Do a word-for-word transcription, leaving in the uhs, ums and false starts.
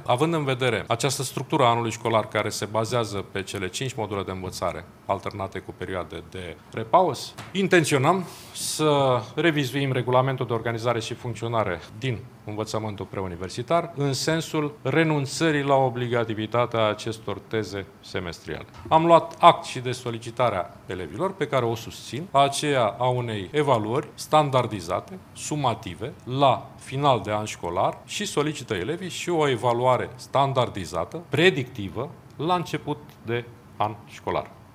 Având în vedere această structură a anului școlar care se bazează pe cele cinci module de învățare alternate cu perioade de repaus, intenționăm să revizuim regulamentul de organizare și funcționare din învățământul preuniversitar în sensul renunțării la obligativitatea acestor teze semestriale. Am luat act și de solicitarea elevilor pe care o susțin, aceea a unei evaluări standardizate, sumative, la final de an școlar și solicită elevii și o evaluare standardizată, predictivă, la început de an școlar.